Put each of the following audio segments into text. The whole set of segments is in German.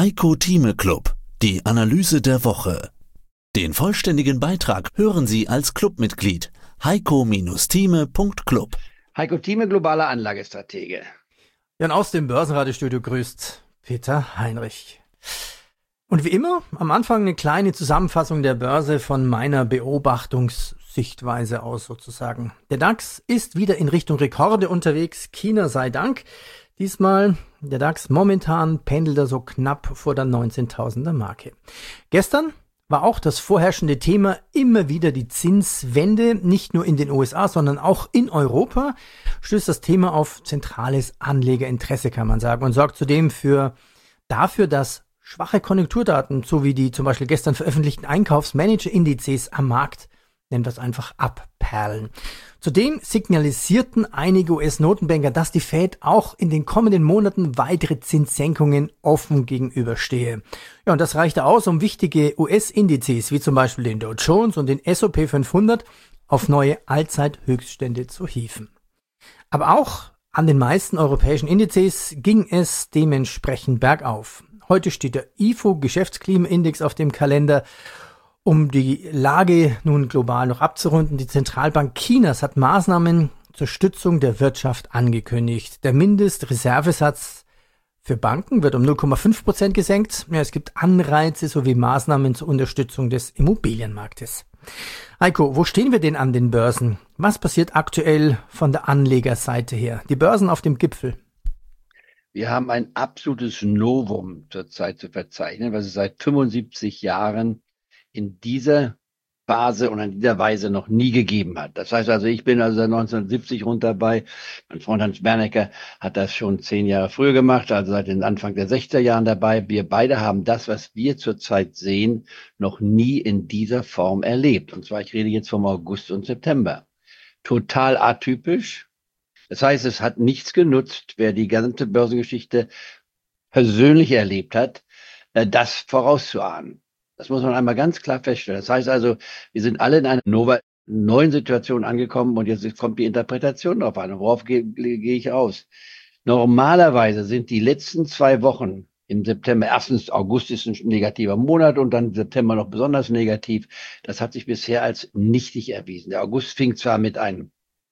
Heiko Thieme Club, die Analyse der Woche. Den vollständigen Beitrag hören Sie als Clubmitglied heiko-thieme.club. Heiko Thieme, globaler Anlagestratege. Ja, und aus dem Börsenradiostudio grüßt Peter Heinrich. Und wie immer, am Anfang eine kleine Zusammenfassung der Börse von meiner Beobachtungssichtweise aus sozusagen. Der DAX ist wieder in Richtung Rekorde unterwegs, China sei Dank. Diesmal der DAX momentan pendelt er so knapp vor der 19.000er Marke. Gestern war auch das vorherrschende Thema immer wieder die Zinswende, nicht nur in den USA, sondern auch in Europa, stößt das Thema auf zentrales Anlegerinteresse, kann man sagen, und sorgt zudem dafür, dass schwache Konjunkturdaten, so wie die zum Beispiel gestern veröffentlichten Einkaufsmanager-Indizes am Markt, nennen wir es einfach, abperlen. Zudem signalisierten einige US-Notenbanker, dass die Fed auch in den kommenden Monaten weitere Zinssenkungen offen gegenüberstehe. Ja, und das reichte aus, um wichtige US-Indizes, wie zum Beispiel den Dow Jones und den S&P 500, auf neue Allzeithöchststände zu hieven. Aber auch an den meisten europäischen Indizes ging es dementsprechend bergauf. Heute steht der IFO-Geschäftsklimaindex auf dem Kalender. Um die Lage nun global noch abzurunden, die Zentralbank Chinas hat Maßnahmen zur Stützung der Wirtschaft angekündigt. Der Mindestreservesatz für Banken wird um 0,5% gesenkt. Ja, es gibt Anreize sowie Maßnahmen zur Unterstützung des Immobilienmarktes. Heiko, wo stehen wir denn an den Börsen? Was passiert aktuell von der Anlegerseite her? Die Börsen auf dem Gipfel. Wir haben ein absolutes Novum zurzeit zu verzeichnen, was es seit 75 Jahren in dieser Phase und in dieser Weise noch nie gegeben hat. Das heißt also, ich bin also seit 1970 rund dabei. Mein Freund Hans Bernecker hat das schon 10 Jahre früher gemacht, also seit den Anfang der 60er Jahren dabei. Wir beide haben das, was wir zurzeit sehen, noch nie in dieser Form erlebt. Und zwar, ich rede jetzt vom August und September. Total atypisch. Das heißt, es hat nichts genutzt, wer die ganze Börsengeschichte persönlich erlebt hat, das vorauszuahnen. Das muss man einmal ganz klar feststellen. Das heißt also, wir sind alle in einer neuen Situation angekommen und jetzt kommt die Interpretation drauf an. Worauf gehe ich aus? Normalerweise sind die letzten 2 Wochen im September, erstens August ist ein negativer Monat und dann September noch besonders negativ. Das hat sich bisher als nichtig erwiesen. Der August fing zwar mit einer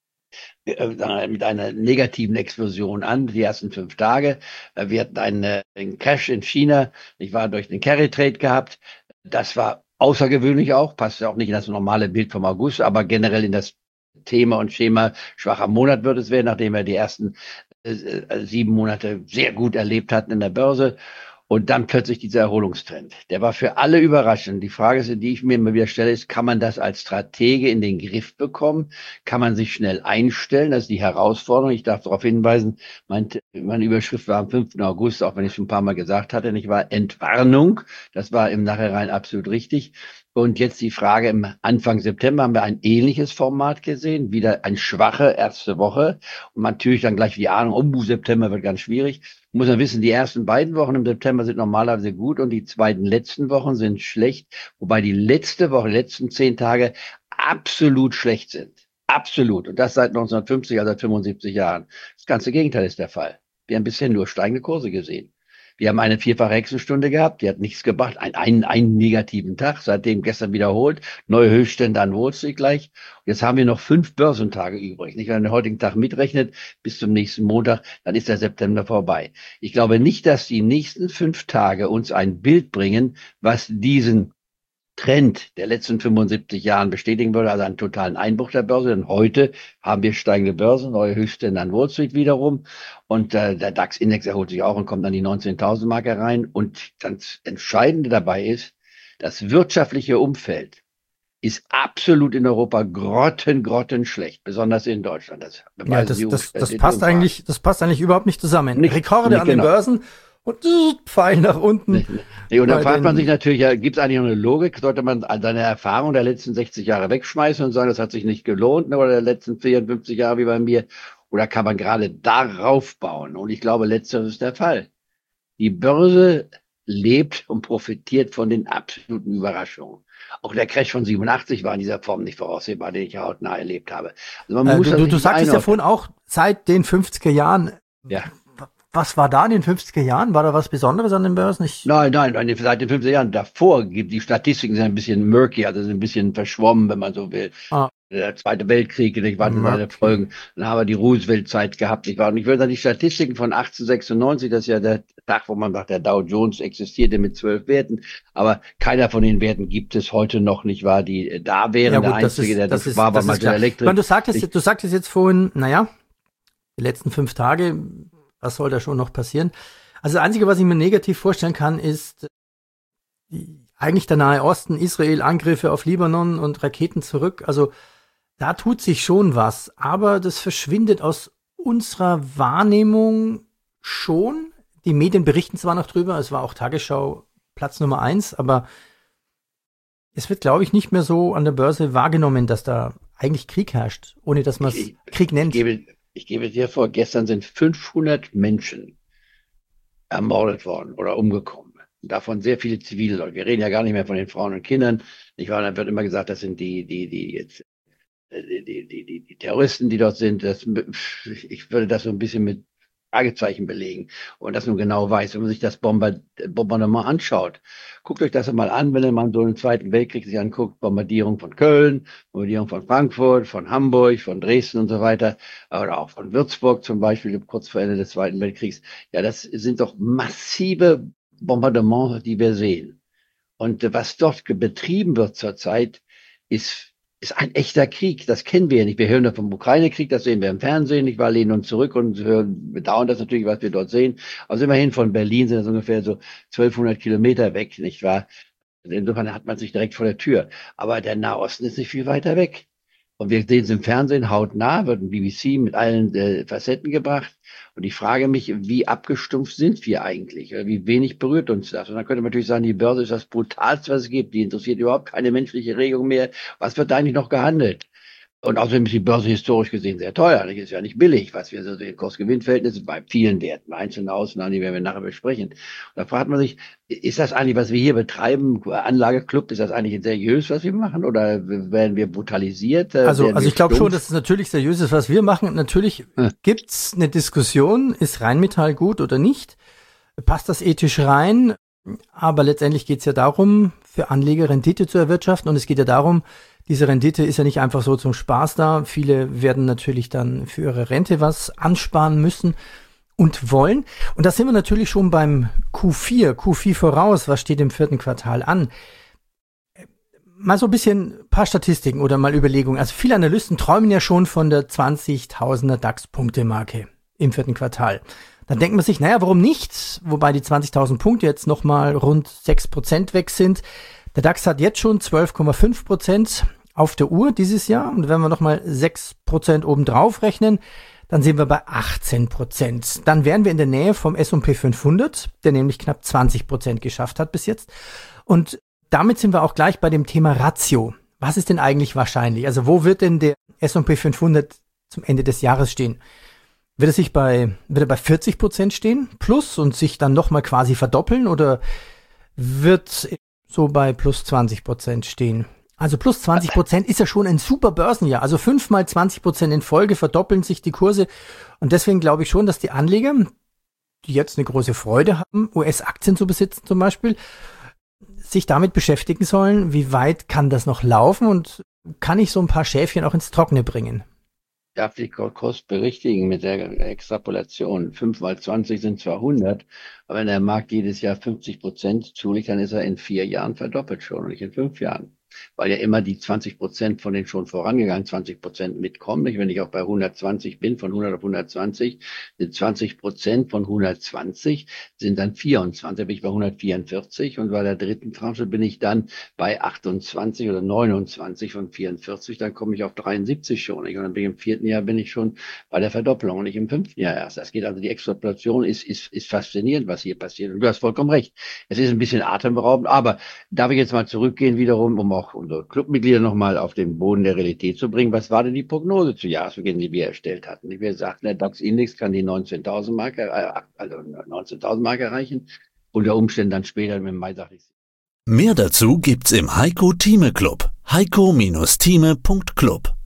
negativen Explosion an, die ersten 5 Tage. Wir hatten einen Crash in China. Ich war durch den Carry Trade gehabt. Das war außergewöhnlich auch, passt ja auch nicht in das normale Bild vom August, aber generell in das Thema und Schema schwacher Monat wird es werden, nachdem wir die ersten 7 Monate sehr gut erlebt hatten in der Börse. Und dann plötzlich dieser Erholungstrend. Der war für alle überraschend. Die Frage, die ich mir immer wieder stelle, ist, kann man das als Stratege in den Griff bekommen? Kann man sich schnell einstellen? Das ist die Herausforderung. Ich darf darauf hinweisen, meine Überschrift war am 5. August, auch wenn ich es schon ein paar Mal gesagt hatte, nicht wahr? Entwarnung. Das war im Nachhinein absolut richtig. Und jetzt die Frage, im Anfang September haben wir ein ähnliches Format gesehen, wieder eine schwache erste Woche und natürlich dann gleich die Ahnung, September wird ganz schwierig. Muss man wissen, die ersten beiden Wochen im September sind normalerweise gut und die zweiten letzten Wochen sind schlecht, wobei die letzte Woche, die letzten 10 Tage absolut schlecht sind. Absolut. Und das seit 1950, also seit 75 Jahren. Das ganze Gegenteil ist der Fall. Wir haben bisher nur steigende Kurse gesehen. Wir haben eine 4-fache Hexenstunde gehabt, die hat nichts gebracht, einen negativen Tag, seitdem gestern wiederholt, neue Höchststände an Wall Street gleich. Und jetzt haben wir noch 5 Börsentage übrig. Nicht, wenn man den heutigen Tag mitrechnet, bis zum nächsten Montag, dann ist der September vorbei. Ich glaube nicht, dass die nächsten 5 Tage uns ein Bild bringen, was diesen Trend der letzten 75 Jahren bestätigen würde, also einen totalen Einbruch der Börse. Denn heute haben wir steigende Börsen, neue Höchststände an Wall Street wiederum. Und der DAX-Index erholt sich auch und kommt an die 19.000 Marke rein. Und das Entscheidende dabei ist, das wirtschaftliche Umfeld ist absolut in Europa grottenschlecht, besonders in Deutschland. Das passt eigentlich überhaupt nicht zusammen. Rekorde an den Börsen. Und Pfeil nach unten. Und da fragt man sich natürlich, ja, gibt es eigentlich noch eine Logik? Sollte man seine Erfahrung der letzten 60 Jahre wegschmeißen und sagen, das hat sich nicht gelohnt, ne, oder der letzten 54 Jahre wie bei mir? Oder kann man gerade darauf bauen? Und ich glaube, letzteres ist der Fall. Die Börse lebt und profitiert von den absoluten Überraschungen. Auch der Crash von 87 war in dieser Form nicht voraussehbar, den ich ja hautnah erlebt habe. Also du sagtest ja vorhin auch, seit den 50er Jahren ja. Was war da in den 50er Jahren? War da was Besonderes an den Börsen? Nein, seit den 50er Jahren davor gibt die Statistiken sind ein bisschen murky, also sind ein bisschen verschwommen, wenn man so will. Der Zweite Weltkrieg, ich war in meine Folgen, dann haben wir die Roosevelt-Zeit gehabt, ich war. Und ich würde sagen, die Statistiken von 1896, das ist ja der Tag, wo man sagt, der Dow Jones existierte mit 12 Werten, aber keiner von den Werten gibt es heute noch, nicht wahr, die da wären. Ja, gut, der Einzige, das war bei Marshall Electric. Du sagtest jetzt vorhin, die letzten 5 Tage, was soll da schon noch passieren? Also das Einzige, was ich mir negativ vorstellen kann, ist eigentlich der Nahe Osten, Israel, Angriffe auf Libanon und Raketen zurück. Also da tut sich schon was, aber das verschwindet aus unserer Wahrnehmung schon. Die Medien berichten zwar noch drüber, es war auch Tagesschau Platz Nummer 1, aber es wird, glaube ich, nicht mehr so an der Börse wahrgenommen, dass da eigentlich Krieg herrscht, ohne dass man es Krieg nennt. Ich gebe dir vor, gestern sind 500 Menschen ermordet worden oder umgekommen. Davon sehr viele zivile Leute. Wir reden ja gar nicht mehr von den Frauen und Kindern. Nicht wahr? Dann wird immer gesagt, das sind die Terroristen, die dort sind. Ich würde das so ein bisschen mit Fragezeichen belegen. Und das nun genau weiß, wenn man sich das Bombardement anschaut. Guckt euch das mal an, wenn man so einen Zweiten Weltkrieg sich anguckt. Bombardierung von Köln, Bombardierung von Frankfurt, von Hamburg, von Dresden und so weiter. Oder auch von Würzburg zum Beispiel, kurz vor Ende des Zweiten Weltkriegs. Ja, das sind doch massive Bombardements, die wir sehen. Und was dort betrieben wird zurzeit, ist ein echter Krieg. Das kennen wir ja nicht. Wir hören ja vom Ukraine-Krieg, das sehen wir im Fernsehen. Ich lehnen uns zurück und bedauern das natürlich, was wir dort sehen. Also immerhin von Berlin sind das ungefähr so 1200 Kilometer weg, nicht wahr? Insofern hat man sich direkt vor der Tür. Aber der Nahosten ist nicht viel weiter weg. Und wir sehen es im Fernsehen hautnah, wird ein BBC mit allen Facetten gebracht. Und ich frage mich, wie abgestumpft sind wir eigentlich? Wie wenig berührt uns das? Und dann könnte man natürlich sagen, die Börse ist das Brutalste, was es gibt. Die interessiert überhaupt keine menschliche Regung mehr. Was wird da eigentlich noch gehandelt? Und außerdem ist die Börse historisch gesehen sehr teuer. Das ist ja nicht billig, was wir so sehen. Kurs-Gewinn-Verhältnisse bei vielen Werten, einzelne Ausnahmen, die werden wir nachher besprechen. Und da fragt man sich, ist das eigentlich, was wir hier betreiben, Anlageclub, ist das eigentlich seriös, was wir machen? Oder werden wir brutalisiert? Also ich glaube schon, dass es natürlich seriös ist, was wir machen. Natürlich gibt's eine Diskussion, ist Rheinmetall gut oder nicht? Passt das ethisch rein? Aber letztendlich geht's ja darum, für Anleger Rendite zu erwirtschaften. Und es geht ja darum, diese Rendite ist ja nicht einfach so zum Spaß da. Viele werden natürlich dann für ihre Rente was ansparen müssen und wollen. Und da sind wir natürlich schon beim Q4 voraus. Was steht im 4. Quartal an? Mal so ein paar Statistiken oder mal Überlegungen. Also viele Analysten träumen ja schon von der 20.000er DAX-Punkte-Marke im 4. Quartal. Dann denkt man sich, warum nicht? Wobei die 20.000 Punkte jetzt nochmal rund 6% weg sind. Der DAX hat jetzt schon 12,5% auf der Uhr dieses Jahr. Und wenn wir nochmal 6% obendrauf rechnen, dann sind wir bei 18%. Dann wären wir in der Nähe vom S&P 500, der nämlich knapp 20% geschafft hat bis jetzt. Und damit sind wir auch gleich bei dem Thema Ratio. Was ist denn eigentlich wahrscheinlich? Also wo wird denn der S&P 500 zum Ende des Jahres stehen? Wird er bei 40% stehen plus und sich dann nochmal quasi verdoppeln oder wird so bei plus 20% stehen? Also plus 20% ist ja schon ein super Börsenjahr. Also 5 mal 20% in Folge verdoppeln sich die Kurse. Und deswegen glaube ich schon, dass die Anleger, die jetzt eine große Freude haben, US-Aktien zu besitzen zum Beispiel, sich damit beschäftigen sollen, wie weit kann das noch laufen und kann ich so ein paar Schäfchen auch ins Trockene bringen? Darf ich kurz berichtigen mit der Extrapolation. 5 mal 20 sind zwar 100, aber wenn der Markt jedes Jahr 50% zulegt, dann ist er in 4 Jahren verdoppelt schon und nicht in 5 Jahren. Weil ja immer die 20% von den schon vorangegangenen 20% mitkommen. Wenn ich auch bei 120 bin, von 100 auf 120, sind 20% von 120 sind dann 24, da bin ich bei 144 und bei der dritten Tranche bin ich dann bei 28 oder 29 von 44, dann komme ich auf 73 schon. Und dann bin ich im 4. Jahr bin ich schon bei der Verdopplung und nicht im 5. Jahr erst. Das geht also, die Extrapolation ist faszinierend, was hier passiert. Und du hast vollkommen recht. Es ist ein bisschen atemberaubend, aber darf ich jetzt mal zurückgehen wiederum, um auch unsere Clubmitglieder nochmal auf den Boden der Realität zu bringen. Was war denn die Prognose zu Jahresbeginn, die wir erstellt hatten? Wir sagten, der DAX-Index kann die 19.000 Marke erreichen. Unter Umständen dann später im Mai, sagte ich. Mehr dazu gibt's im Heiko Thieme Club. heiko-thieme.club